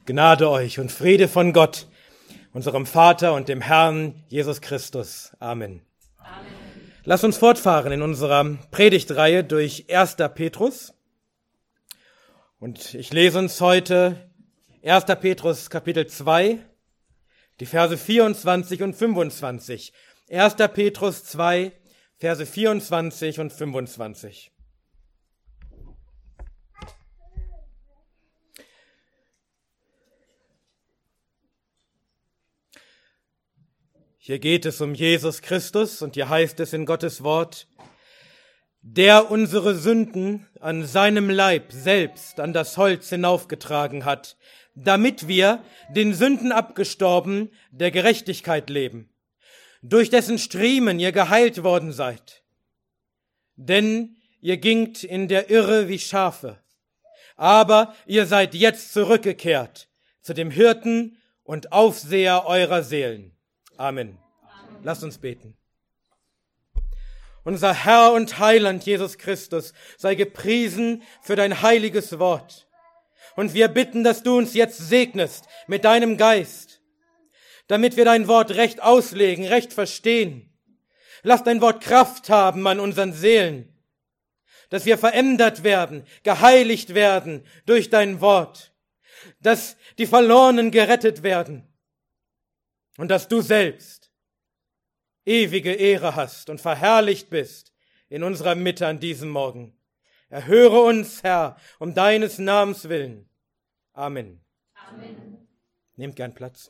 Gnade euch und Friede von Gott, unserem Vater und dem Herrn Jesus Christus. Amen. Amen. Lass uns fortfahren in unserer Predigtreihe durch 1. Petrus. Und ich lese uns heute 1. Petrus Kapitel 2, die Verse 24 und 25. 1. Petrus 2, Verse 24 und 25. Hier geht es um Jesus Christus und hier heißt es in Gottes Wort, der unsere Sünden an seinem Leib selbst an das Holz hinaufgetragen hat, damit wir, den Sünden abgestorben, der Gerechtigkeit leben, durch dessen Striemen ihr geheilt worden seid. Denn ihr gingt in der Irre wie Schafe, aber ihr seid jetzt zurückgekehrt zu dem Hirten und Aufseher eurer Seelen. Amen. Lasst uns beten. Unser Herr und Heiland Jesus Christus, sei gepriesen für dein heiliges Wort. Und wir bitten, dass du uns jetzt segnest mit deinem Geist, damit wir dein Wort recht auslegen, recht verstehen. Lass dein Wort Kraft haben an unseren Seelen, dass wir verändert werden, geheiligt werden durch dein Wort, dass die Verlorenen gerettet werden. Und dass du selbst ewige Ehre hast und verherrlicht bist in unserer Mitte an diesem Morgen. Erhöre uns, Herr, um deines Namens willen. Amen. Amen. Nehmt gern Platz.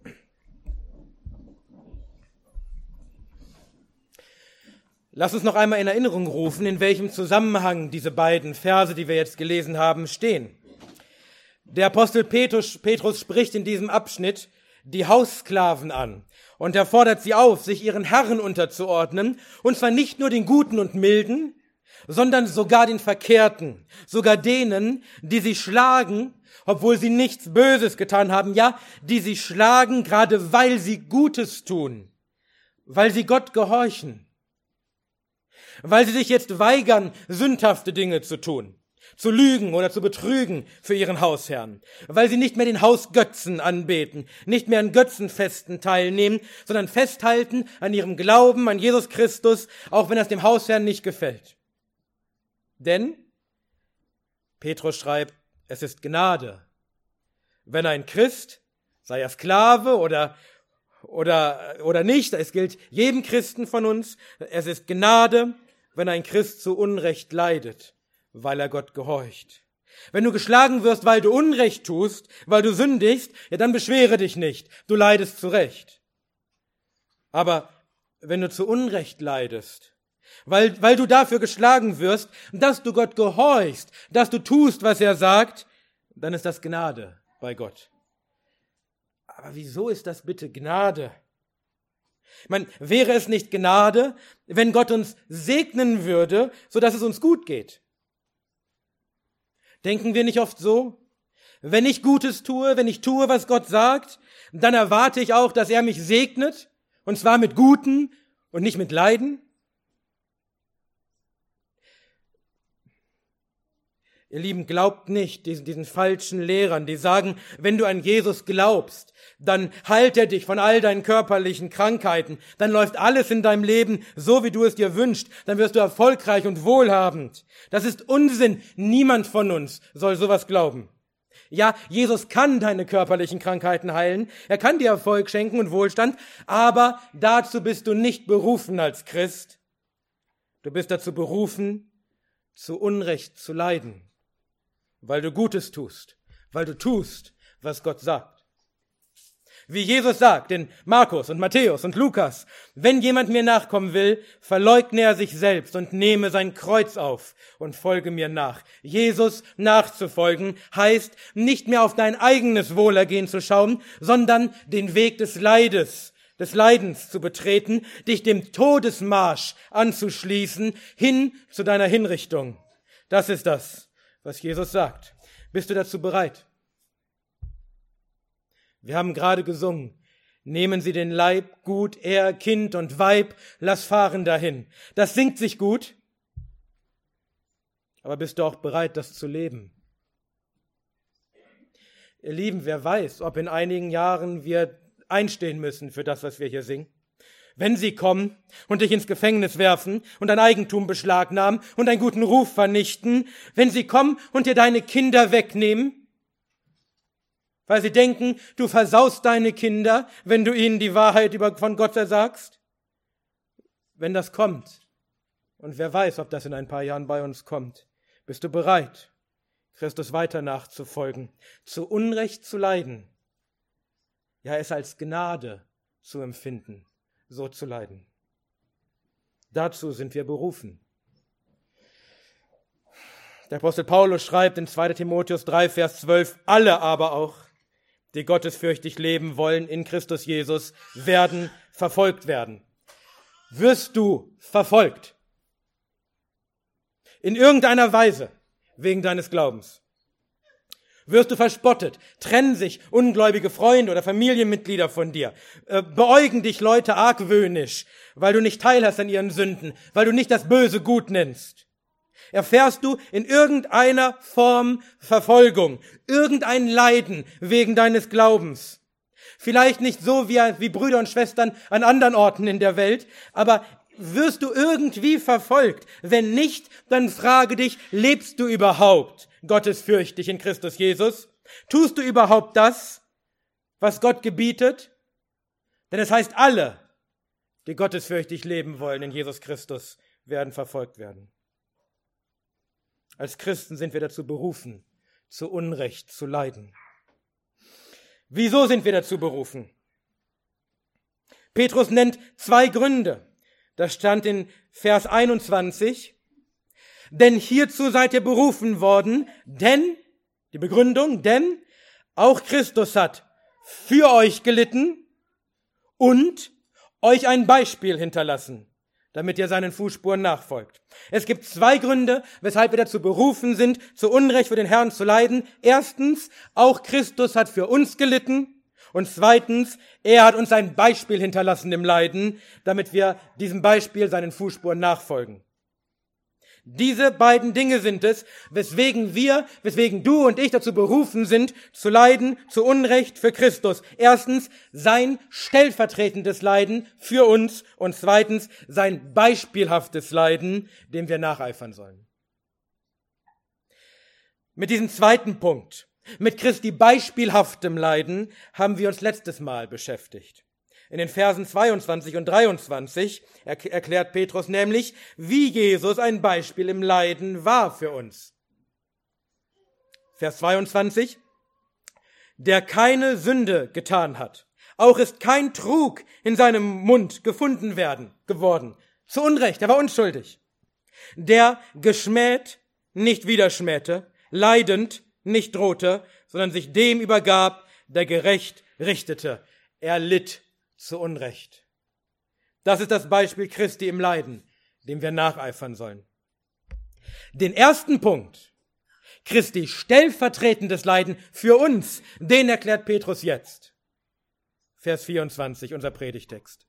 Lass uns noch einmal in Erinnerung rufen, in welchem Zusammenhang diese beiden Verse, die wir jetzt gelesen haben, stehen. Der Apostel Petrus spricht in diesem Abschnitt die Haussklaven an und er fordert sie auf, sich ihren Herren unterzuordnen, und zwar nicht nur den Guten und Milden, sondern sogar den Verkehrten, sogar denen, die sie schlagen, obwohl sie nichts Böses getan haben, ja, die sie schlagen, gerade weil sie Gutes tun, weil sie Gott gehorchen, weil sie sich jetzt weigern, sündhafte Dinge zu tun, zu lügen oder zu betrügen für ihren Hausherrn, weil sie nicht mehr den Hausgötzen anbeten, nicht mehr an Götzenfesten teilnehmen, sondern festhalten an ihrem Glauben an Jesus Christus, auch wenn das dem Hausherrn nicht gefällt. Denn, Petrus schreibt, es ist Gnade, wenn ein Christ, sei er Sklave oder nicht, es gilt jedem Christen von uns, es ist Gnade, wenn ein Christ zu Unrecht leidet, weil er Gott gehorcht. Wenn du geschlagen wirst, weil du Unrecht tust, weil du sündigst, ja, dann beschwere dich nicht, du leidest zu Recht. Aber wenn du zu Unrecht leidest, weil du dafür geschlagen wirst, dass du Gott gehorchst, dass du tust, was er sagt, dann ist das Gnade bei Gott. Aber wieso ist das bitte Gnade? Ich meine, wäre es nicht Gnade, wenn Gott uns segnen würde, sodass es uns gut geht? Denken wir nicht oft so? Wenn ich Gutes tue, wenn ich tue, was Gott sagt, dann erwarte ich auch, dass er mich segnet, und zwar mit Guten und nicht mit Leiden. Ihr Lieben, glaubt nicht diesen falschen Lehrern, die sagen, wenn du an Jesus glaubst, dann heilt er dich von all deinen körperlichen Krankheiten, dann läuft alles in deinem Leben so, wie du es dir wünschst, dann wirst du erfolgreich und wohlhabend. Das ist Unsinn. Niemand von uns soll sowas glauben. Ja, Jesus kann deine körperlichen Krankheiten heilen, er kann dir Erfolg schenken und Wohlstand, aber dazu bist du nicht berufen als Christ. Du bist dazu berufen, zu Unrecht zu leiden, weil du Gutes tust, weil du tust, was Gott sagt. Wie Jesus sagt in Markus und Matthäus und Lukas, wenn jemand mir nachkommen will, verleugne er sich selbst und nehme sein Kreuz auf und folge mir nach. Jesus nachzufolgen heißt, nicht mehr auf dein eigenes Wohlergehen zu schauen, sondern den Weg des Leidens zu betreten, dich dem Todesmarsch anzuschließen, hin zu deiner Hinrichtung. Das ist das, was Jesus sagt. Bist du dazu bereit? Wir haben gerade gesungen, nehmen Sie den Leib gut, er, Kind und Weib, lass fahren dahin. Das singt sich gut, aber bist du auch bereit, das zu leben? Ihr Lieben, wer weiß, ob in einigen Jahren wir einstehen müssen für das, was wir hier singen. Wenn sie kommen und dich ins Gefängnis werfen und dein Eigentum beschlagnahmen und deinen guten Ruf vernichten, wenn sie kommen und dir deine Kinder wegnehmen, weil sie denken, du versaust deine Kinder, wenn du ihnen die Wahrheit von Gott ersagst, wenn das kommt, und wer weiß, ob das in ein paar Jahren bei uns kommt, bist du bereit, Christus weiter nachzufolgen, zu Unrecht zu leiden, ja, es als Gnade zu empfinden, so zu leiden. Dazu sind wir berufen. Der Apostel Paulus schreibt in 2. Timotheus 3, Vers 12, alle aber auch, die gottesfürchtig leben wollen in Christus Jesus, werden verfolgt werden. Wirst du verfolgt? In irgendeiner Weise wegen deines Glaubens? Wirst du verspottet? Trennen sich ungläubige Freunde oder Familienmitglieder von dir? Beäugen dich Leute argwöhnisch, weil du nicht teilhast an ihren Sünden, weil du nicht das Böse gut nennst? Erfährst du in irgendeiner Form Verfolgung, irgendein Leiden wegen deines Glaubens? Vielleicht nicht so wie Brüder und Schwestern an anderen Orten in der Welt, aber wirst du irgendwie verfolgt? Wenn nicht, dann frage dich, lebst du überhaupt gottesfürchtig in Christus Jesus? Tust du überhaupt das, was Gott gebietet? Denn es heißt, alle, die gottesfürchtig leben wollen in Jesus Christus, werden verfolgt werden. Als Christen sind wir dazu berufen, zu Unrecht zu leiden. Wieso sind wir dazu berufen? Petrus nennt 2 Gründe. Das stand in Vers 21. Denn hierzu seid ihr berufen worden, denn, die Begründung, denn auch Christus hat für euch gelitten und euch ein Beispiel hinterlassen, damit ihr seinen Fußspuren nachfolgt. Es gibt 2 Gründe, weshalb wir dazu berufen sind, zu Unrecht für den Herrn zu leiden. Erstens, auch Christus hat für uns gelitten. Und zweitens, er hat uns ein Beispiel hinterlassen im Leiden, damit wir diesem Beispiel seinen Fußspuren nachfolgen. Diese beiden Dinge sind es, weswegen du und ich dazu berufen sind, zu leiden, zu Unrecht für Christus. Erstens, sein stellvertretendes Leiden für uns und zweitens, sein beispielhaftes Leiden, dem wir nacheifern sollen. Mit diesem zweiten Punkt, mit Christi beispielhaftem Leiden, haben wir uns letztes Mal beschäftigt. In den Versen 22 und 23 erklärt Petrus nämlich, wie Jesus ein Beispiel im Leiden war für uns. Vers 22, der keine Sünde getan hat, auch ist kein Trug in seinem Mund gefunden geworden. Zu Unrecht, er war unschuldig. Der geschmäht, nicht wieder schmähte, leidend, nicht drohte, sondern sich dem übergab, der gerecht richtete. Er litt zu Unrecht. Das ist das Beispiel Christi im Leiden, dem wir nacheifern sollen. Den ersten Punkt, Christi stellvertretendes Leiden für uns, den erklärt Petrus jetzt. Vers 24, unser Predigtext.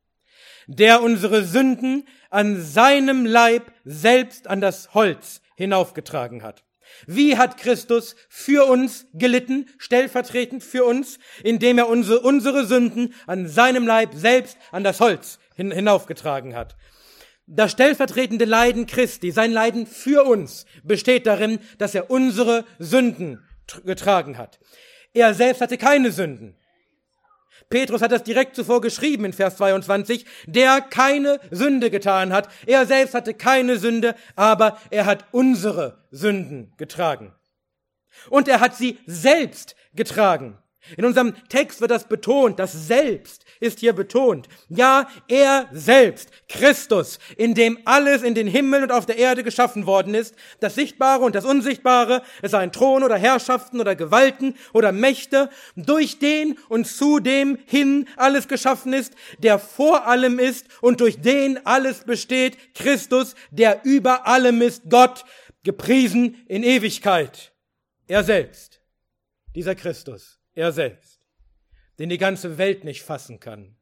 Der unsere Sünden an seinem Leib selbst an das Holz hinaufgetragen hat. Wie hat Christus für uns gelitten, stellvertretend für uns, indem er unsere Sünden an seinem Leib selbst an das Holz hinaufgetragen hat? Das stellvertretende Leiden Christi, sein Leiden für uns, besteht darin, dass er unsere Sünden getragen hat. Er selbst hatte keine Sünden. Petrus hat das direkt zuvor geschrieben in Vers 22, der keine Sünde getan hat. Er selbst hatte keine Sünde, aber er hat unsere Sünden getragen. Und er hat sie selbst getragen. In unserem Text wird das betont, das Selbst ist hier betont. Ja, er selbst, Christus, in dem alles in den Himmel und auf der Erde geschaffen worden ist, das Sichtbare und das Unsichtbare, es seien Thron oder Herrschaften oder Gewalten oder Mächte, durch den und zu dem hin alles geschaffen ist, der vor allem ist und durch den alles besteht, Christus, der über allem ist, Gott, gepriesen in Ewigkeit. Er selbst, dieser Christus. Er selbst, den die ganze Welt nicht fassen kann.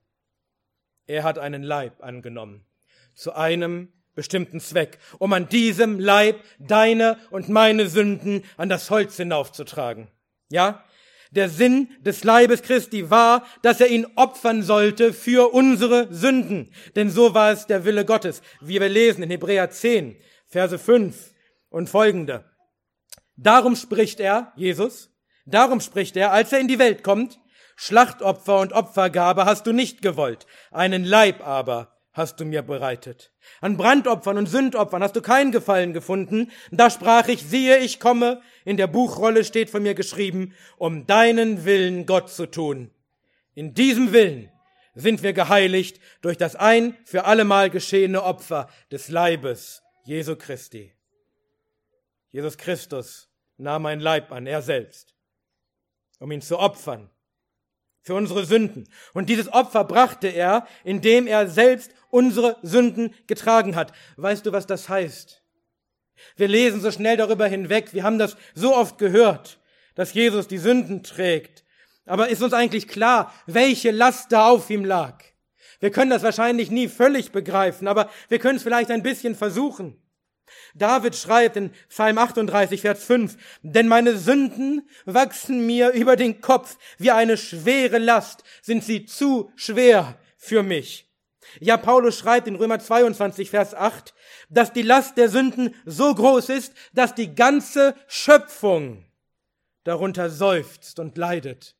Er hat einen Leib angenommen, zu einem bestimmten Zweck, um an diesem Leib deine und meine Sünden an das Holz hinaufzutragen. Ja, Der Sinn des Leibes Christi war, dass er ihn opfern sollte für unsere Sünden. Denn so war es der Wille Gottes, wie wir lesen in Hebräer 10, Verse 5 und folgende. Darum spricht er, Jesus, als er in die Welt kommt, Schlachtopfer und Opfergabe hast du nicht gewollt, einen Leib aber hast du mir bereitet. An Brandopfern und Sündopfern hast du keinen Gefallen gefunden. Da sprach ich, siehe, ich komme, in der Buchrolle steht von mir geschrieben, um deinen Willen, Gott, zu tun. In diesem Willen sind wir geheiligt durch das ein für allemal geschehene Opfer des Leibes Jesu Christi. Jesus Christus nahm ein Leib an, er selbst, um ihn zu opfern für unsere Sünden. Und dieses Opfer brachte er, indem er selbst unsere Sünden getragen hat. Weißt du, was das heißt? Wir lesen so schnell darüber hinweg. Wir haben das so oft gehört, dass Jesus die Sünden trägt. Aber ist uns eigentlich klar, welche Last da auf ihm lag? Wir können das wahrscheinlich nie völlig begreifen, aber wir können es vielleicht ein bisschen versuchen. David schreibt in Psalm 38, Vers 5, denn meine Sünden wachsen mir über den Kopf wie eine schwere Last, sind sie zu schwer für mich. Ja, Paulus schreibt in Römer 22, Vers 8, dass die Last der Sünden so groß ist, dass die ganze Schöpfung darunter seufzt und leidet.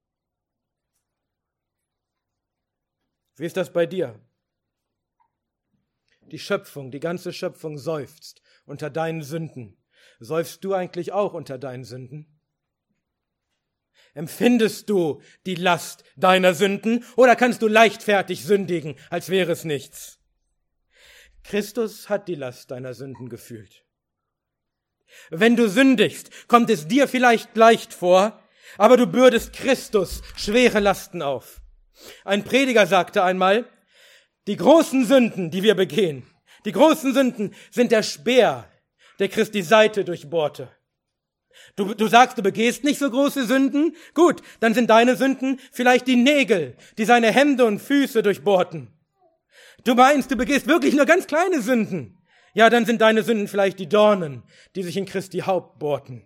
Wie ist das bei dir? Die Schöpfung, die ganze Schöpfung seufzt unter deinen Sünden. Seufzt du eigentlich auch unter deinen Sünden? Empfindest du die Last deiner Sünden oder kannst du leichtfertig sündigen, als wäre es nichts? Christus hat die Last deiner Sünden gefühlt. Wenn du sündigst, kommt es dir vielleicht leicht vor, aber du bürdest Christus schwere Lasten auf. Ein Prediger sagte einmal, die großen Sünden, die wir begehen, die großen Sünden sind der Speer, der Christi Seite durchbohrte. Du sagst, du begehst nicht so große Sünden? Gut, dann sind deine Sünden vielleicht die Nägel, die seine Hände und Füße durchbohrten. Du meinst, du begehst wirklich nur ganz kleine Sünden? Ja, dann sind deine Sünden vielleicht die Dornen, die sich in Christi Haupt bohrten.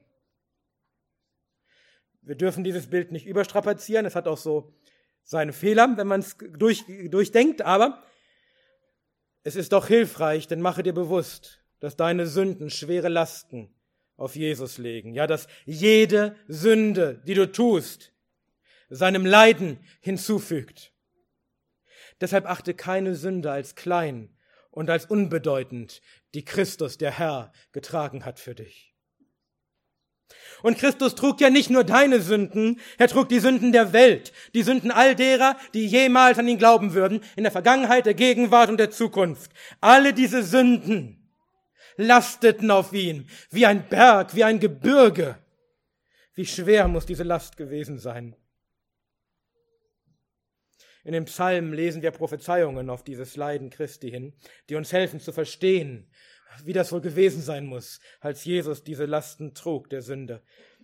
Wir dürfen dieses Bild nicht überstrapazieren, es hat auch so seine Fehler, wenn man es durchdenkt, aber es ist doch hilfreich, denn mache dir bewusst, dass deine Sünden schwere Lasten auf Jesus legen. Ja, dass jede Sünde, die du tust, seinem Leiden hinzufügt. Deshalb achte keine Sünde als klein und als unbedeutend, die Christus, der Herr, getragen hat für dich. Und Christus trug ja nicht nur deine Sünden, er trug die Sünden der Welt, die Sünden all derer, die jemals an ihn glauben würden, in der Vergangenheit, der Gegenwart und der Zukunft. Alle diese Sünden lasteten auf ihn, wie ein Berg, wie ein Gebirge. Wie schwer muss diese Last gewesen sein? In den Psalmen lesen wir Prophezeiungen auf dieses Leiden Christi hin, die uns helfen zu verstehen, wie das wohl gewesen sein muss, als Jesus diese Lasten trug der Sünde.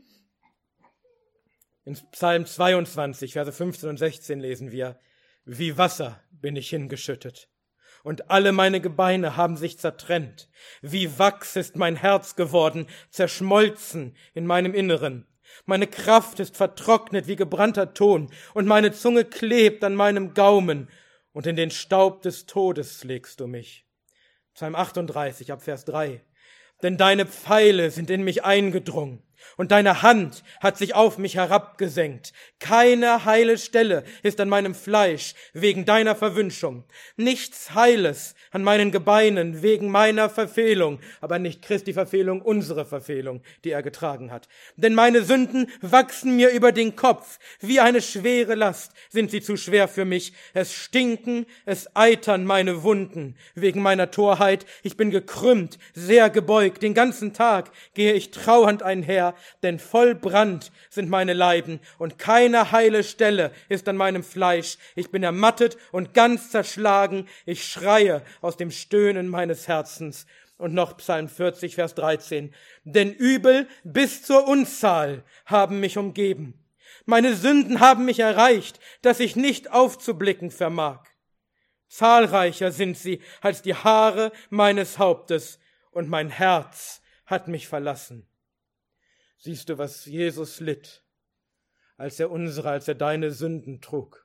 In Psalm 22, Verse 15 und 16 lesen wir, wie Wasser bin ich hingeschüttet, und alle meine Gebeine haben sich zertrennt. Wie Wachs ist mein Herz geworden, zerschmolzen in meinem Inneren. Meine Kraft ist vertrocknet wie gebrannter Ton, und meine Zunge klebt an meinem Gaumen, und in den Staub des Todes legst du mich. Psalm 38, ab Vers 3. Denn deine Pfeile sind in mich eingedrungen, und deine Hand hat sich auf mich herabgesenkt. Keine heile Stelle ist an meinem Fleisch wegen deiner Verwünschung. Nichts Heiles an meinen Gebeinen wegen meiner Verfehlung, aber nicht Christi Verfehlung, unsere Verfehlung, die er getragen hat. Denn meine Sünden wachsen mir über den Kopf. Wie eine schwere Last sind sie zu schwer für mich. Es stinken, es eitern meine Wunden wegen meiner Torheit. Ich bin gekrümmt, sehr gebeugt. Den ganzen Tag gehe ich trauernd einher, denn voll Brand sind meine Leiden und keine heile Stelle ist an meinem Fleisch. Ich bin ermattet und ganz zerschlagen. Ich schreie aus dem Stöhnen meines Herzens. Und noch Psalm 40, Vers 13. Denn Übel bis zur Unzahl haben mich umgeben. Meine Sünden haben mich erreicht, dass ich nicht aufzublicken vermag. Zahlreicher sind sie als die Haare meines Hauptes, und mein Herz hat mich verlassen. Siehst du, was Jesus litt, als er unsere, als er deine Sünden trug.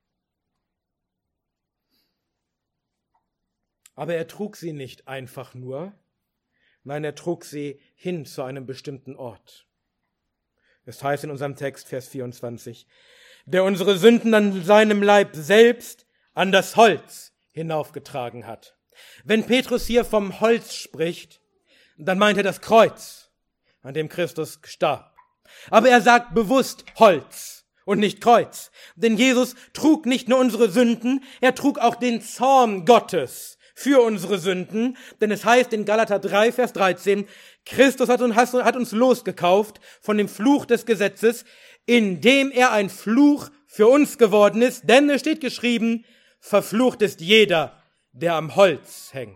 Aber er trug sie nicht einfach nur, nein, er trug sie hin zu einem bestimmten Ort. Es heißt in unserem Text, Vers 24, der unsere Sünden an seinem Leib selbst an das Holz hinaufgetragen hat. Wenn Petrus hier vom Holz spricht, dann meint er das Kreuz, an dem Christus starb. Aber er sagt bewusst Holz und nicht Kreuz. Denn Jesus trug nicht nur unsere Sünden, er trug auch den Zorn Gottes für unsere Sünden. Denn es heißt in Galater 3, Vers 13, Christus hat uns losgekauft von dem Fluch des Gesetzes, indem er ein Fluch für uns geworden ist. Denn es steht geschrieben, verflucht ist jeder, der am Holz hängt.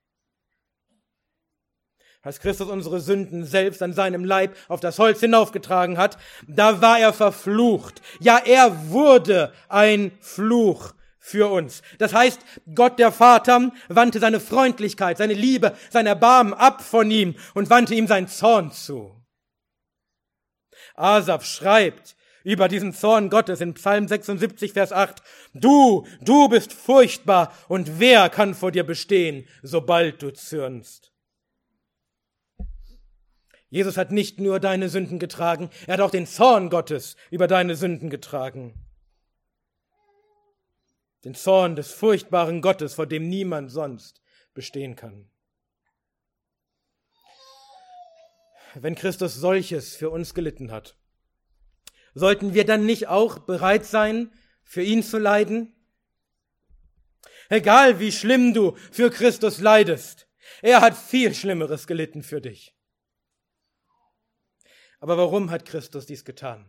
Als Christus unsere Sünden selbst an seinem Leib auf das Holz hinaufgetragen hat, da war er verflucht. Ja, er wurde ein Fluch für uns. Das heißt, Gott der Vater wandte seine Freundlichkeit, seine Liebe, sein Erbarmen ab von ihm und wandte ihm seinen Zorn zu. Asaf schreibt über diesen Zorn Gottes in Psalm 76, Vers 8, Du bist furchtbar und wer kann vor dir bestehen, sobald du zürnst? Jesus hat nicht nur deine Sünden getragen, er hat auch den Zorn Gottes über deine Sünden getragen. Den Zorn des furchtbaren Gottes, vor dem niemand sonst bestehen kann. Wenn Christus solches für uns gelitten hat, sollten wir dann nicht auch bereit sein, für ihn zu leiden? Egal wie schlimm du für Christus leidest, er hat viel Schlimmeres gelitten für dich. Aber warum hat Christus dies getan?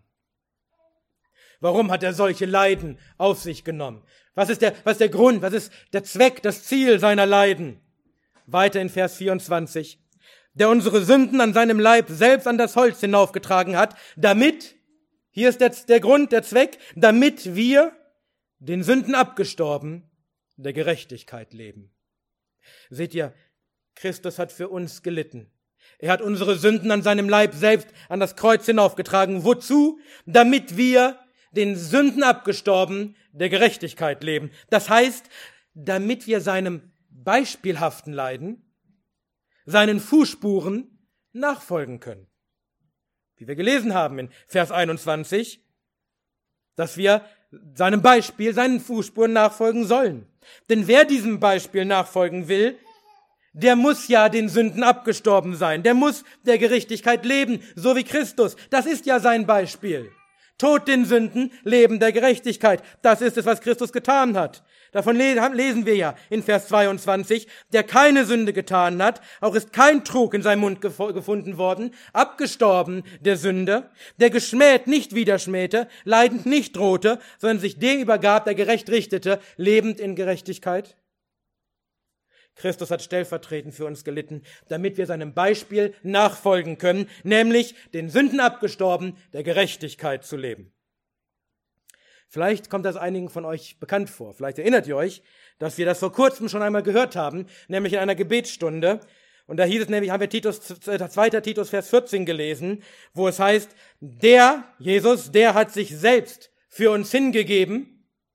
Warum hat er solche Leiden auf sich genommen? Was ist der Grund? Was ist der Zweck, das Ziel seiner Leiden? Weiter in Vers 24. Der unsere Sünden an seinem Leib selbst an das Holz hinaufgetragen hat, damit, hier ist der Grund, der Zweck, damit wir, den Sünden abgestorben, der Gerechtigkeit leben. Seht ihr, Christus hat für uns gelitten. Er hat unsere Sünden an seinem Leib selbst an das Kreuz hinaufgetragen. Wozu? Damit wir, den Sünden abgestorben, der Gerechtigkeit leben. Das heißt, damit wir seinem beispielhaften Leiden, seinen Fußspuren nachfolgen können. Wie wir gelesen haben in Vers 21, dass wir seinem Beispiel, seinen Fußspuren nachfolgen sollen. Denn wer diesem Beispiel nachfolgen will, der muss ja den Sünden abgestorben sein. Der muss der Gerechtigkeit leben, so wie Christus. Das ist ja sein Beispiel. Tod den Sünden, Leben der Gerechtigkeit. Das ist es, was Christus getan hat. Davon lesen wir ja in Vers 22, der keine Sünde getan hat, auch ist kein Trug in seinem Mund gefunden worden, abgestorben der Sünde, der geschmäht nicht widerschmähte, leidend nicht drohte, sondern sich dem übergab, der gerecht richtete, lebend in Gerechtigkeit. Christus hat stellvertretend für uns gelitten, damit wir seinem Beispiel nachfolgen können, nämlich den Sünden abgestorben, der Gerechtigkeit zu leben. Vielleicht kommt das einigen von euch bekannt vor. Vielleicht erinnert ihr euch, dass wir das vor kurzem schon einmal gehört haben, nämlich in einer Gebetsstunde. Und da hieß es nämlich, haben wir 2. Titus, Vers 14 gelesen, wo es heißt, Jesus, der hat sich selbst für uns hingegeben.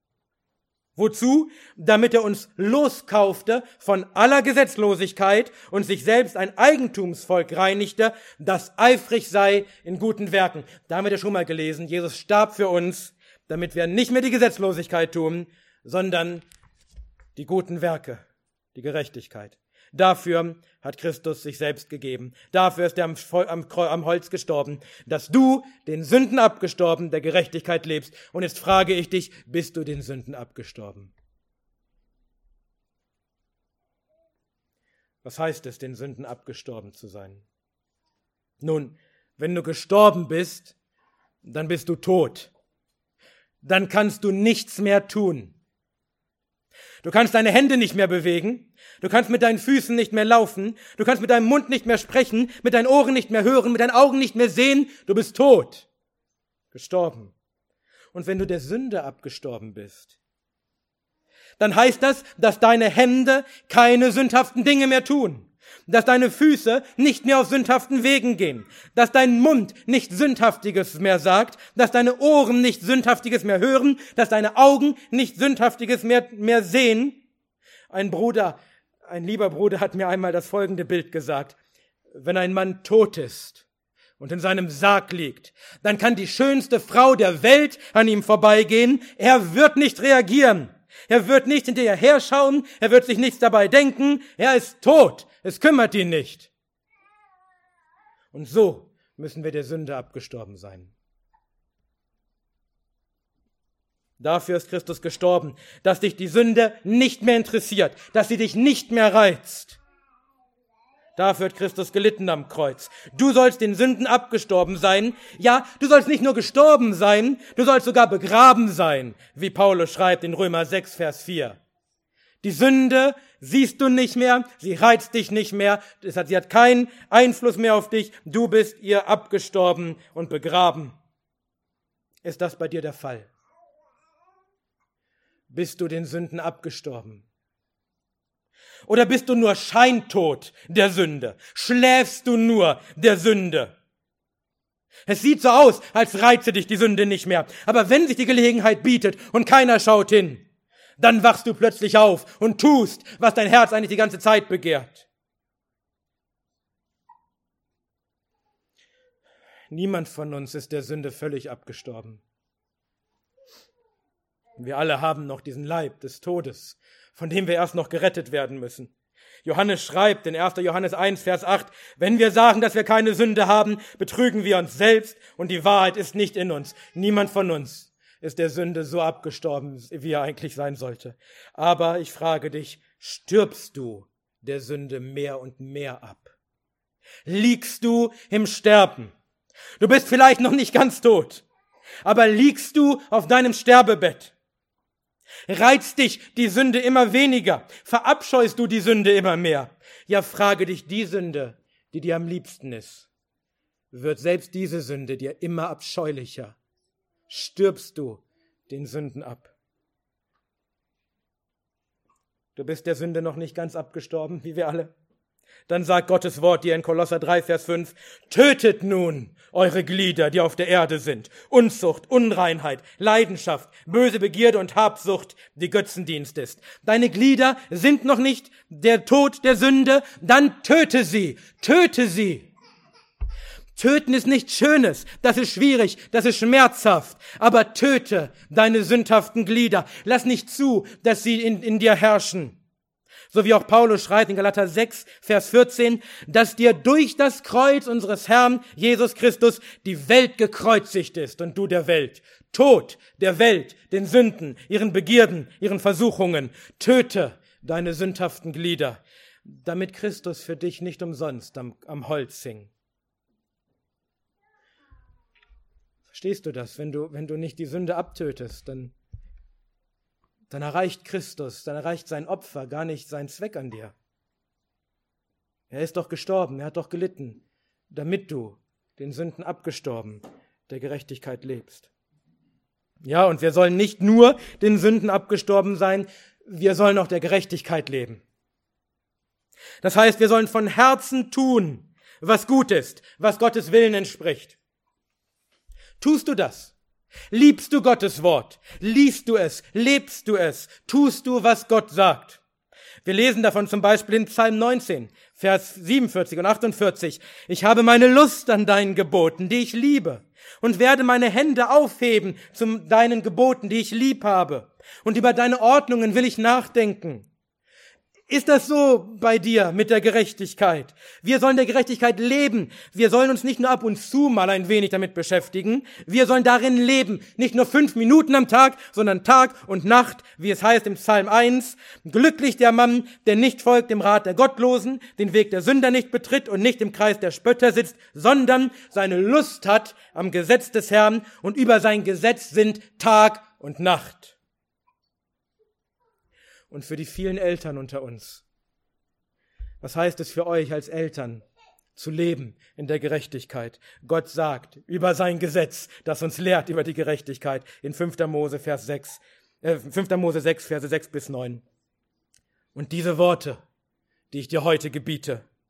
Wozu? Damit er uns loskaufte von aller Gesetzlosigkeit und sich selbst ein Eigentumsvolk reinigte, das eifrig sei in guten Werken. Da haben wir das schon mal gelesen. Jesus starb für uns, damit wir nicht mehr die Gesetzlosigkeit tun, sondern die guten Werke, die Gerechtigkeit. Dafür hat Christus sich selbst gegeben. Dafür ist er am Holz gestorben, dass du den Sünden abgestorben, der Gerechtigkeit lebst. Und jetzt frage ich dich, bist du den Sünden abgestorben? Was heißt es, den Sünden abgestorben zu sein? Nun, wenn du gestorben bist, dann bist du tot. Dann kannst du nichts mehr tun. Du kannst deine Hände nicht mehr bewegen, du kannst mit deinen Füßen nicht mehr laufen, du kannst mit deinem Mund nicht mehr sprechen, mit deinen Ohren nicht mehr hören, mit deinen Augen nicht mehr sehen, du bist tot, gestorben. Und wenn du der Sünde abgestorben bist, dann heißt das, dass deine Hände keine sündhaften Dinge mehr tun. dass deine Füße nicht mehr auf sündhaften Wegen gehen, dass dein Mund nicht Sündhaftiges mehr sagt, dass deine Ohren nicht Sündhaftiges mehr hören, dass deine Augen nicht Sündhaftiges mehr sehen. Ein lieber Bruder hat mir einmal das folgende Bild gesagt. Wenn ein Mann tot ist und in seinem Sarg liegt, dann kann die schönste Frau der Welt an ihm vorbeigehen. Er wird nicht reagieren. Er wird nicht hinterher herschauen. Er wird sich nichts dabei denken. Er ist tot. Es kümmert ihn nicht. Und so müssen wir der Sünde abgestorben sein. Dafür ist Christus gestorben, dass dich die Sünde nicht mehr interessiert, dass sie dich nicht mehr reizt. Dafür hat Christus gelitten am Kreuz. Du sollst den Sünden abgestorben sein. Ja, du sollst nicht nur gestorben sein, du sollst sogar begraben sein, wie Paulus schreibt in Römer 6, Vers 4. Die Sünde siehst du nicht mehr, sie reizt dich nicht mehr, sie hat keinen Einfluss mehr auf dich, du bist ihr abgestorben und begraben. Ist das bei dir der Fall? Bist du den Sünden abgestorben? Oder bist du nur scheintot der Sünde? Schläfst du nur der Sünde? Es sieht so aus, als reize dich die Sünde nicht mehr. Aber wenn sich die Gelegenheit bietet und keiner schaut hin, dann wachst du plötzlich auf und tust, was dein Herz eigentlich die ganze Zeit begehrt. Niemand von uns ist der Sünde völlig abgestorben. Wir alle haben noch diesen Leib des Todes, von dem wir erst noch gerettet werden müssen. Johannes schreibt in 1. Johannes 1, Vers 8, wenn wir sagen, dass wir keine Sünde haben, betrügen wir uns selbst und die Wahrheit ist nicht in uns. Niemand von uns ist der Sünde so abgestorben, wie er eigentlich sein sollte. Aber ich frage dich, stirbst du der Sünde mehr und mehr ab? Liegst du im Sterben? Du bist vielleicht noch nicht ganz tot, aber liegst du auf deinem Sterbebett? Reizt dich die Sünde immer weniger? Verabscheust du die Sünde immer mehr? Ja, frage dich die Sünde, die dir am liebsten ist. Wird selbst diese Sünde dir immer abscheulicher? Stirbst du den Sünden ab? Du bist der Sünde noch nicht ganz abgestorben, wie wir alle. Dann sagt Gottes Wort dir in Kolosser 3, Vers 5, tötet nun eure Glieder, die auf der Erde sind. Unzucht, Unreinheit, Leidenschaft, böse Begierde und Habsucht, die Götzendienst ist. Deine Glieder sind noch nicht der Tod der Sünde, dann töte sie, töte sie. Töten ist nichts Schönes, das ist schwierig, das ist schmerzhaft, aber töte deine sündhaften Glieder. Lass nicht zu, dass sie in dir herrschen. So wie auch Paulus schreibt in Galater 6, Vers 14, dass dir durch das Kreuz unseres Herrn Jesus Christus die Welt gekreuzigt ist und du der Welt. Tod der Welt, den Sünden, ihren Begierden, ihren Versuchungen. Töte deine sündhaften Glieder, damit Christus für dich nicht umsonst am Holz hing. Verstehst du das? Wenn du nicht die Sünde abtötest, dann erreicht Christus, dann erreicht sein Opfer gar nicht seinen Zweck an dir. Er ist doch gestorben, er hat doch gelitten, damit du den Sünden abgestorben der Gerechtigkeit lebst. Ja, und wir sollen nicht nur den Sünden abgestorben sein, wir sollen auch der Gerechtigkeit leben. Das heißt, wir sollen von Herzen tun, was gut ist, was Gottes Willen entspricht. Tust du das? Liebst du Gottes Wort? Liest du es? Lebst du es? Tust du, was Gott sagt? Wir lesen davon zum Beispiel in Psalm 19, Vers 47 und 48. Ich habe meine Lust an deinen Geboten, die ich liebe, und werde meine Hände aufheben zu deinen Geboten, die ich lieb habe. Und über deine Ordnungen will ich nachdenken. Ist das so bei dir mit der Gerechtigkeit? Wir sollen der Gerechtigkeit leben. Wir sollen uns nicht nur ab und zu mal ein wenig damit beschäftigen. Wir sollen darin leben. Nicht nur 5 Minuten am Tag, sondern Tag und Nacht, wie es heißt im Psalm 1. Glücklich der Mann, der nicht folgt dem Rat der Gottlosen, den Weg der Sünder nicht betritt und nicht im Kreis der Spötter sitzt, sondern seine Lust hat am Gesetz des Herrn und über sein Gesetz sind Tag und Nacht. Und für die vielen Eltern unter uns. Was heißt es für euch als Eltern, zu leben in der Gerechtigkeit? Gott sagt über sein Gesetz, das uns lehrt über die Gerechtigkeit in 5. Mose 6, Verse 6 bis 9. Und diese Worte, die ich dir heute gebiete,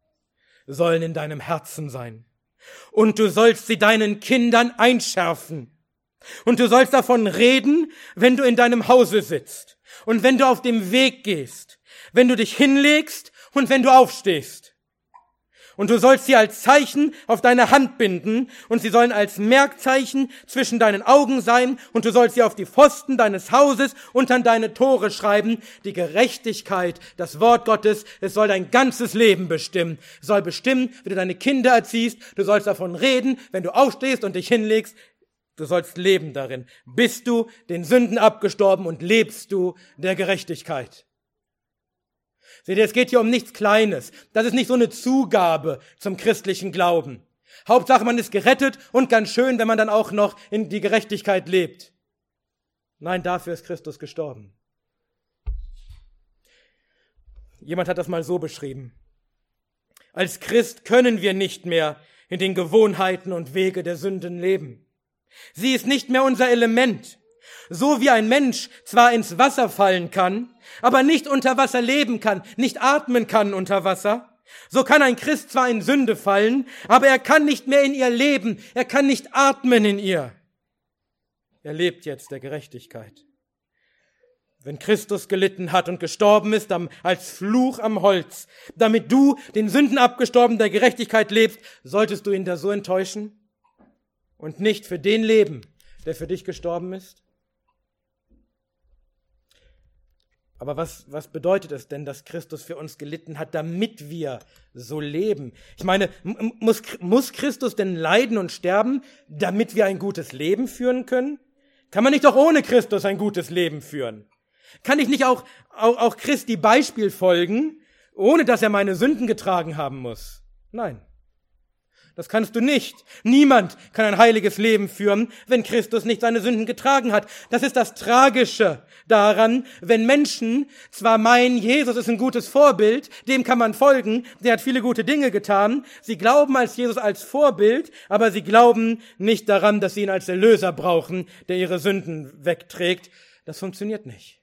sollen in deinem Herzen sein. Und du sollst sie deinen Kindern einschärfen. Und du sollst davon reden, wenn du in deinem Hause sitzt und wenn du auf dem Weg gehst, wenn du dich hinlegst und wenn du aufstehst. Und du sollst sie als Zeichen auf deine Hand binden und sie sollen als Merkzeichen zwischen deinen Augen sein und du sollst sie auf die Pfosten deines Hauses und an deine Tore schreiben. Die Gerechtigkeit, das Wort Gottes, es soll dein ganzes Leben bestimmen. Es soll bestimmen, wie du deine Kinder erziehst. Du sollst davon reden, wenn du aufstehst und dich hinlegst. Du sollst leben darin. Bist du den Sünden abgestorben und lebst du der Gerechtigkeit? Seht ihr, es geht hier um nichts Kleines. Das ist nicht so eine Zugabe zum christlichen Glauben. Hauptsache, man ist gerettet und ganz schön, wenn man dann auch noch in die Gerechtigkeit lebt. Nein, dafür ist Christus gestorben. Jemand hat das mal so beschrieben. Als Christ können wir nicht mehr in den Gewohnheiten und Wege der Sünden leben. Sie ist nicht mehr unser Element. So wie ein Mensch zwar ins Wasser fallen kann, aber nicht unter Wasser leben kann, nicht atmen kann unter Wasser, so kann ein Christ zwar in Sünde fallen, aber er kann nicht mehr in ihr leben, er kann nicht atmen in ihr. Er lebt jetzt der Gerechtigkeit. Wenn Christus gelitten hat und gestorben ist als Fluch am Holz, damit du den Sünden abgestorben der Gerechtigkeit lebst, solltest du ihn da so enttäuschen und nicht für den leben, der für dich gestorben ist? Aber was bedeutet es denn, dass Christus für uns gelitten hat, damit wir so leben? Ich meine, muss Christus denn leiden und sterben, damit wir ein gutes Leben führen können? Kann man nicht auch ohne Christus ein gutes Leben führen? Kann ich nicht auch Christi Beispiel folgen, ohne dass er meine Sünden getragen haben muss? Nein. Das kannst du nicht. Niemand kann ein heiliges Leben führen, wenn Christus nicht seine Sünden getragen hat. Das ist das Tragische daran, wenn Menschen zwar meinen, Jesus ist ein gutes Vorbild, dem kann man folgen, der hat viele gute Dinge getan. Sie glauben als Jesus als Vorbild, aber sie glauben nicht daran, dass sie ihn als Erlöser brauchen, der ihre Sünden wegträgt. Das funktioniert nicht.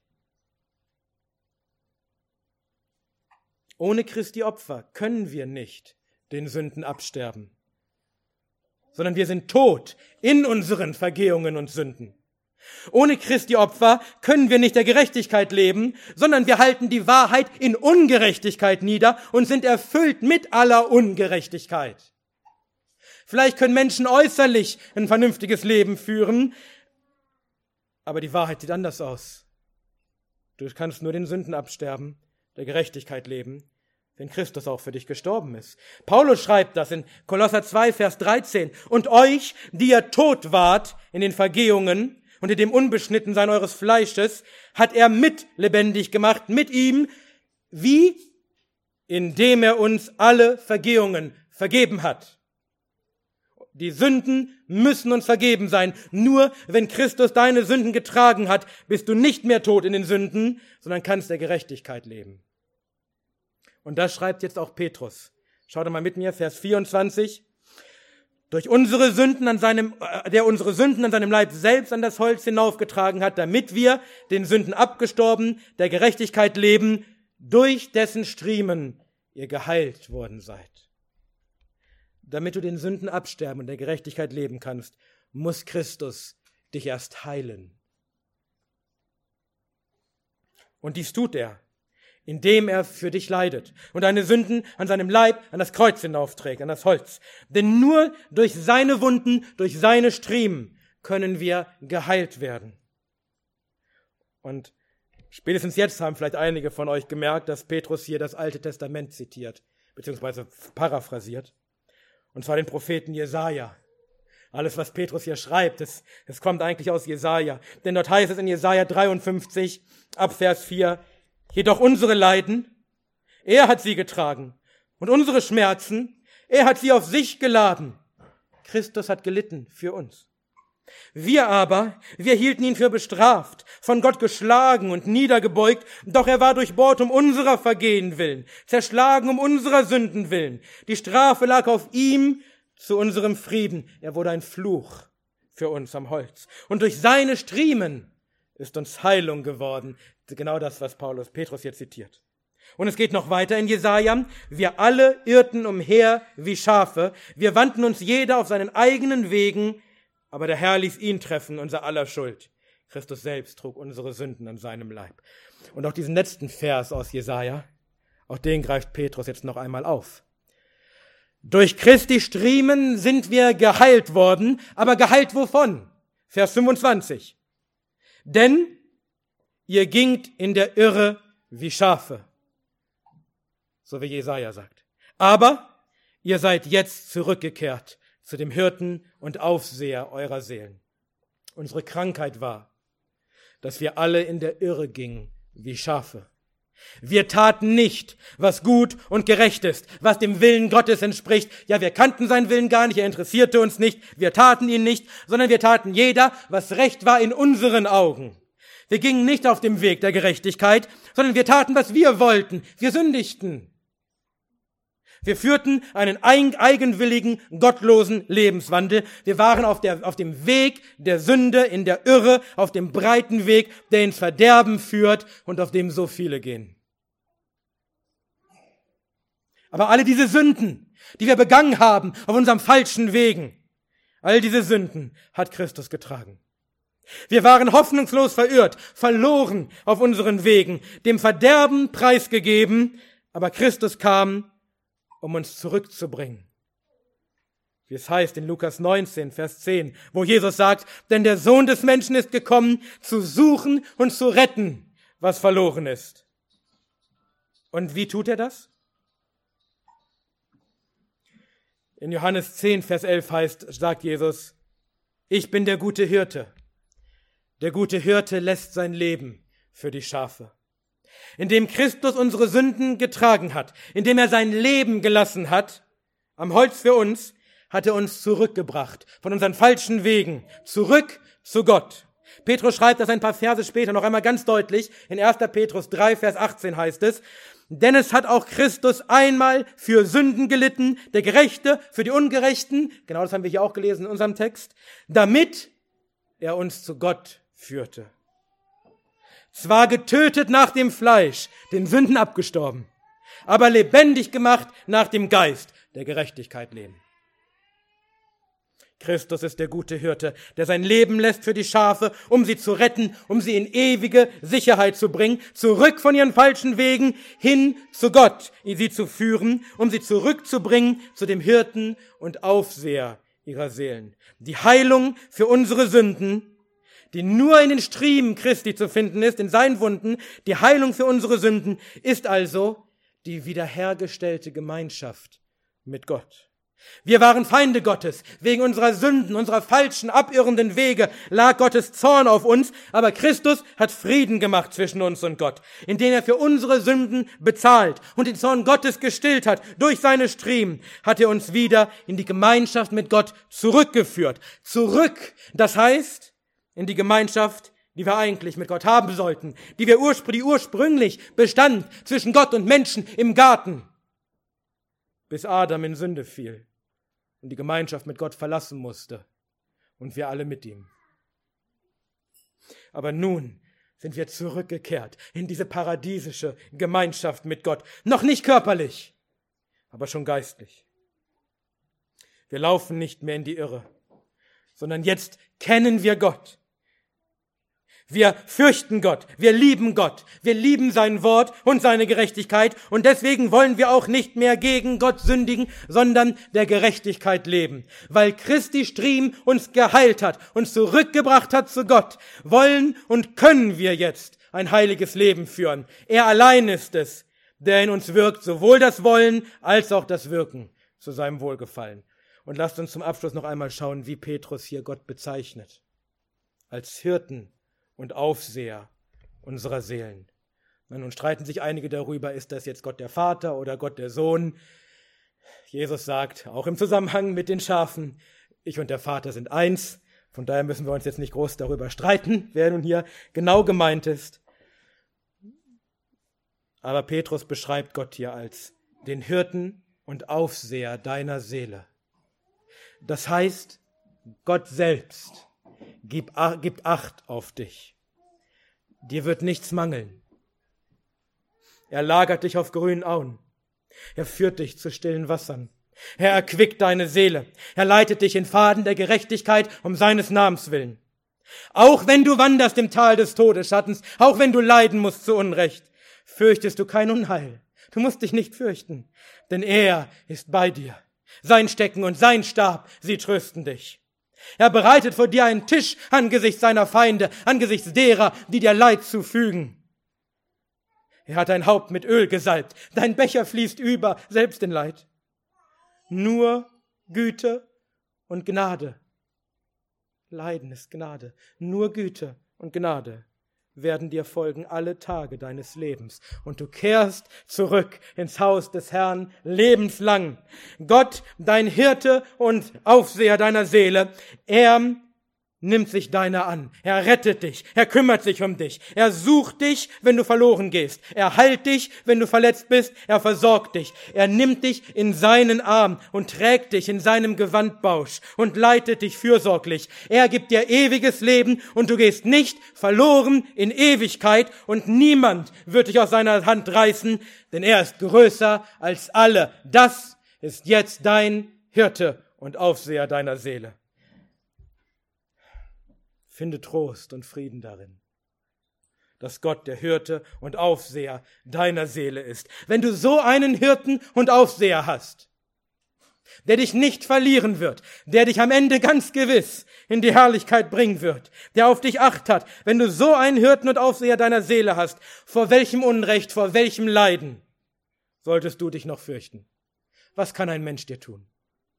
Ohne Christi Opfer können wir nicht den Sünden absterben, sondern wir sind tot in unseren Vergehungen und Sünden. Ohne Christi Opfer können wir nicht der Gerechtigkeit leben, sondern wir halten die Wahrheit in Ungerechtigkeit nieder und sind erfüllt mit aller Ungerechtigkeit. Vielleicht können Menschen äußerlich ein vernünftiges Leben führen, aber die Wahrheit sieht anders aus. Du kannst nur den Sünden absterben, der Gerechtigkeit leben, wenn Christus auch für dich gestorben ist. Paulus schreibt das in Kolosser 2, Vers 13. Und euch, die ihr tot wart in den Vergehungen und in dem Unbeschnittensein eures Fleisches, hat er mit lebendig gemacht, mit ihm, wie? Indem er uns alle Vergehungen vergeben hat. Die Sünden müssen uns vergeben sein. Nur wenn Christus deine Sünden getragen hat, bist du nicht mehr tot in den Sünden, sondern kannst der Gerechtigkeit leben. Und das schreibt jetzt auch Petrus. Schaut mal mit mir, Vers 24. Der unsere Sünden an seinem Leib selbst an das Holz hinaufgetragen hat, damit wir, den Sünden abgestorben, der Gerechtigkeit leben, durch dessen Striemen ihr geheilt worden seid. Damit du den Sünden absterben und der Gerechtigkeit leben kannst, muss Christus dich erst heilen. Und dies tut er, indem er für dich leidet und deine Sünden an seinem Leib an das Kreuz hinaufträgt, an das Holz. Denn nur durch seine Wunden, durch seine Striemen können wir geheilt werden. Und spätestens jetzt haben vielleicht einige von euch gemerkt, dass Petrus hier das Alte Testament zitiert, beziehungsweise paraphrasiert. Und zwar den Propheten Jesaja. Alles, was Petrus hier schreibt, das kommt eigentlich aus Jesaja. Denn dort heißt es in Jesaja 53, ab Vers 4, jedoch unsere Leiden, er hat sie getragen. Und unsere Schmerzen, er hat sie auf sich geladen. Christus hat gelitten für uns. Wir aber, wir hielten ihn für bestraft, von Gott geschlagen und niedergebeugt, doch er war durchbohrt um unserer Vergehen willen, zerschlagen um unserer Sünden willen. Die Strafe lag auf ihm zu unserem Frieden. Er wurde ein Fluch für uns am Holz. Und durch seine Striemen ist uns Heilung geworden. Genau das, was Petrus hier zitiert. Und es geht noch weiter in Jesaja. Wir alle irrten umher wie Schafe. Wir wandten uns jeder auf seinen eigenen Wegen, aber der Herr ließ ihn treffen, unser aller Schuld. Christus selbst trug unsere Sünden an seinem Leib. Und auch diesen letzten Vers aus Jesaja, auch den greift Petrus jetzt noch einmal auf. Durch Christi Striemen sind wir geheilt worden, aber geheilt wovon? Vers 25. Denn ihr gingt in der Irre wie Schafe, so wie Jesaja sagt. Aber ihr seid jetzt zurückgekehrt zu dem Hirten und Aufseher eurer Seelen. Unsere Krankheit war, dass wir alle in der Irre gingen wie Schafe. Wir taten nicht, was gut und gerecht ist, was dem Willen Gottes entspricht. Ja, wir kannten seinen Willen gar nicht, er interessierte uns nicht, wir taten ihn nicht, sondern wir taten jeder, was recht war in unseren Augen. Wir gingen nicht auf dem Weg der Gerechtigkeit, sondern wir taten, was wir wollten. Wir sündigten. Wir führten einen eigenwilligen, gottlosen Lebenswandel. Wir waren auf dem Weg der Sünde, in der Irre, auf dem breiten Weg, der ins Verderben führt und auf dem so viele gehen. Aber alle diese Sünden, die wir begangen haben auf unserem falschen Wegen, all diese Sünden hat Christus getragen. Wir waren hoffnungslos verirrt, verloren auf unseren Wegen, dem Verderben preisgegeben, aber Christus kam, um uns zurückzubringen. Wie es heißt in Lukas 19, Vers 10, wo Jesus sagt, denn der Sohn des Menschen ist gekommen, zu suchen und zu retten, was verloren ist. Und wie tut er das? In Johannes 10, Vers 11 sagt Jesus, ich bin der gute Hirte. Der gute Hirte lässt sein Leben für die Schafe. Indem Christus unsere Sünden getragen hat, indem er sein Leben gelassen hat, am Holz für uns, hat er uns zurückgebracht von unseren falschen Wegen, zurück zu Gott. Petrus schreibt das ein paar Verse später noch einmal ganz deutlich. In 1. Petrus 3, Vers 18 heißt es, denn es hat auch Christus einmal für Sünden gelitten, der Gerechte für die Ungerechten, genau das haben wir hier auch gelesen in unserem Text, damit er uns zu Gott führte. Zwar getötet nach dem Fleisch, den Sünden abgestorben, aber lebendig gemacht nach dem Geist, der Gerechtigkeit leben. Christus ist der gute Hirte, der sein Leben lässt für die Schafe, um sie zu retten, um sie in ewige Sicherheit zu bringen, zurück von ihren falschen Wegen hin zu Gott, sie zu führen, um sie zurückzubringen zu dem Hirten und Aufseher ihrer Seelen. Die Heilung für unsere Sünden, die nur in den Striemen Christi zu finden ist, in seinen Wunden, die Heilung für unsere Sünden, ist also die wiederhergestellte Gemeinschaft mit Gott. Wir waren Feinde Gottes. Wegen unserer Sünden, unserer falschen, abirrenden Wege lag Gottes Zorn auf uns, aber Christus hat Frieden gemacht zwischen uns und Gott, indem er für unsere Sünden bezahlt und den Zorn Gottes gestillt hat. Durch seine Striemen hat er uns wieder in die Gemeinschaft mit Gott zurückgeführt. Zurück, das heißt, in die Gemeinschaft, die wir eigentlich mit Gott haben sollten, die ursprünglich bestand zwischen Gott und Menschen im Garten, bis Adam in Sünde fiel und die Gemeinschaft mit Gott verlassen musste und wir alle mit ihm. Aber nun sind wir zurückgekehrt in diese paradiesische Gemeinschaft mit Gott, noch nicht körperlich, aber schon geistlich. Wir laufen nicht mehr in die Irre, sondern jetzt kennen wir Gott. Wir fürchten Gott, wir lieben sein Wort und seine Gerechtigkeit und deswegen wollen wir auch nicht mehr gegen Gott sündigen, sondern der Gerechtigkeit leben. Weil Christi Striemen uns geheilt hat, uns zurückgebracht hat zu Gott, wollen und können wir jetzt ein heiliges Leben führen. Er allein ist es, der in uns wirkt, sowohl das Wollen als auch das Wirken zu seinem Wohlgefallen. Und lasst uns zum Abschluss noch einmal schauen, wie Petrus hier Gott bezeichnet. Als Hirten und Aufseher unserer Seelen. Nun streiten sich einige darüber, ist das jetzt Gott der Vater oder Gott der Sohn? Jesus sagt, auch im Zusammenhang mit den Schafen, ich und der Vater sind eins. Von daher müssen wir uns jetzt nicht groß darüber streiten, wer nun hier genau gemeint ist. Aber Petrus beschreibt Gott hier als den Hirten und Aufseher deiner Seele. Das heißt, Gott selbst gibt Acht auf dich. Dir wird nichts mangeln. Er lagert dich auf grünen Auen. Er führt dich zu stillen Wassern. Er erquickt deine Seele. Er leitet dich in Pfaden der Gerechtigkeit um seines Namens willen. Auch wenn du wanderst im Tal des Todesschattens, auch wenn du leiden musst zu Unrecht, fürchtest du kein Unheil. Du musst dich nicht fürchten, denn er ist bei dir. Sein Stecken und sein Stab, sie trösten dich. Er bereitet vor dir einen Tisch angesichts seiner Feinde, angesichts derer, die dir Leid zufügen. Er hat dein Haupt mit Öl gesalbt, dein Becher fließt über, selbst in Leid. Nur Güte und Gnade. Leiden ist Gnade. Nur Güte und Gnade werden dir folgen alle Tage deines Lebens. Und du kehrst zurück ins Haus des Herrn lebenslang. Gott, dein Hirte und Aufseher deiner Seele, er nimmt sich deiner an. Er rettet dich. Er kümmert sich um dich. Er sucht dich, wenn du verloren gehst. Er heilt dich, wenn du verletzt bist. Er versorgt dich. Er nimmt dich in seinen Arm und trägt dich in seinem Gewandbausch und leitet dich fürsorglich. Er gibt dir ewiges Leben und du gehst nicht verloren in Ewigkeit und niemand wird dich aus seiner Hand reißen, denn er ist größer als alle. Das ist jetzt dein Hirte und Aufseher deiner Seele. Finde Trost und Frieden darin, dass Gott der Hirte und Aufseher deiner Seele ist. Wenn du so einen Hirten und Aufseher hast, der dich nicht verlieren wird, der dich am Ende ganz gewiss in die Herrlichkeit bringen wird, der auf dich Acht hat, wenn du so einen Hirten und Aufseher deiner Seele hast, vor welchem Unrecht, vor welchem Leiden solltest du dich noch fürchten? Was kann ein Mensch dir tun?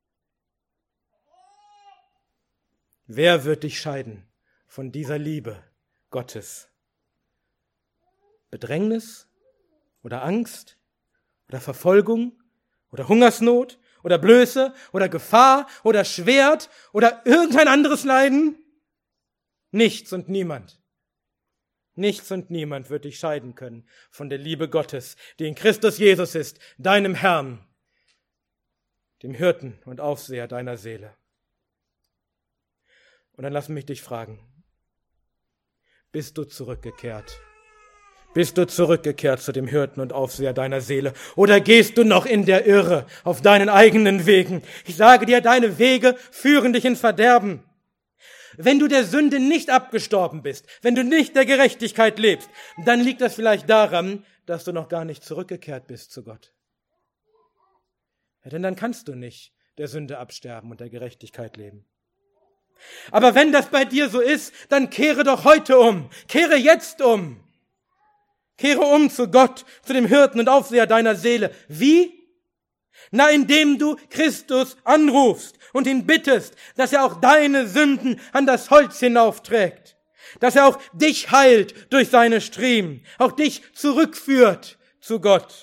Wer wird dich scheiden von dieser Liebe Gottes? Bedrängnis oder Angst oder Verfolgung oder Hungersnot oder Blöße oder Gefahr oder Schwert oder irgendein anderes Leiden? Nichts und niemand. Nichts und niemand wird dich scheiden können von der Liebe Gottes, die in Christus Jesus ist, deinem Herrn, dem Hirten und Aufseher deiner Seele. Und dann lass mich dich fragen, bist du zurückgekehrt? Bist du zurückgekehrt zu dem Hirten und Aufseher deiner Seele? Oder gehst du noch in der Irre auf deinen eigenen Wegen? Ich sage dir, deine Wege führen dich ins Verderben. Wenn du der Sünde nicht abgestorben bist, wenn du nicht der Gerechtigkeit lebst, dann liegt das vielleicht daran, dass du noch gar nicht zurückgekehrt bist zu Gott. Ja, denn dann kannst du nicht der Sünde absterben und der Gerechtigkeit leben. Aber wenn das bei dir so ist, dann kehre doch heute um. Kehre jetzt um. Kehre um zu Gott, zu dem Hirten und Aufseher deiner Seele. Wie? Na, indem du Christus anrufst und ihn bittest, dass er auch deine Sünden an das Holz hinaufträgt. Dass er auch dich heilt durch seine Striemen, auch dich zurückführt zu Gott.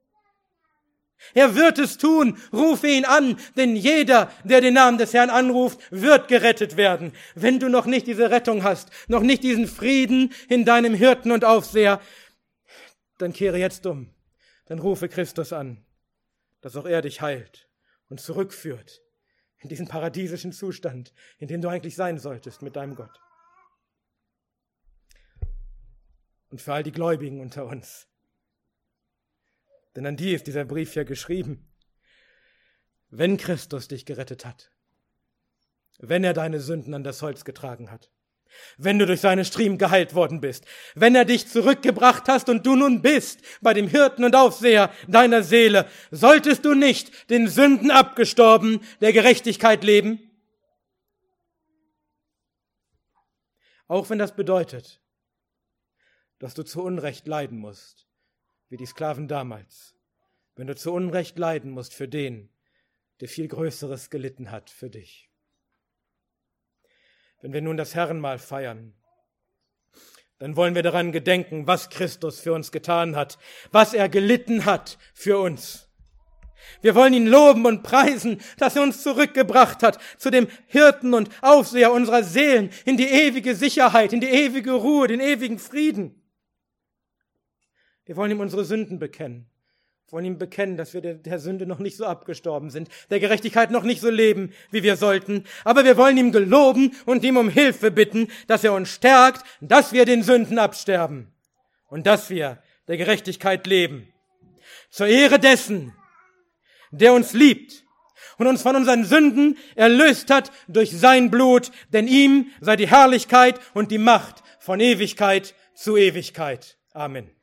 Er wird es tun, rufe ihn an, denn jeder, der den Namen des Herrn anruft, wird gerettet werden. Wenn du noch nicht diese Rettung hast, noch nicht diesen Frieden in deinem Hirten und Aufseher, dann kehre jetzt um, dann rufe Christus an, dass auch er dich heilt und zurückführt in diesen paradiesischen Zustand, in dem du eigentlich sein solltest mit deinem Gott. Und für all die Gläubigen unter uns, denn an die ist dieser Brief ja geschrieben. Wenn Christus dich gerettet hat, wenn er deine Sünden an das Holz getragen hat, wenn du durch seine Striemen geheilt worden bist, wenn er dich zurückgebracht hast und du nun bist bei dem Hirten und Aufseher deiner Seele, solltest du nicht den Sünden abgestorben, der Gerechtigkeit leben? Auch wenn das bedeutet, dass du zu Unrecht leiden musst, wie die Sklaven damals, wenn du zu Unrecht leiden musst für den, der viel Größeres gelitten hat für dich. Wenn wir nun das Herrenmahl feiern, dann wollen wir daran gedenken, was Christus für uns getan hat, was er gelitten hat für uns. Wir wollen ihn loben und preisen, dass er uns zurückgebracht hat zu dem Hirten und Aufseher unserer Seelen, in die ewige Sicherheit, in die ewige Ruhe, den ewigen Frieden. Wir wollen ihm unsere Sünden bekennen. Wir wollen ihm bekennen, dass wir der Sünde noch nicht so abgestorben sind, der Gerechtigkeit noch nicht so leben, wie wir sollten. Aber wir wollen ihm geloben und ihm um Hilfe bitten, dass er uns stärkt, dass wir den Sünden absterben und dass wir der Gerechtigkeit leben. Zur Ehre dessen, der uns liebt und uns von unseren Sünden erlöst hat durch sein Blut, denn ihm sei die Herrlichkeit und die Macht von Ewigkeit zu Ewigkeit. Amen.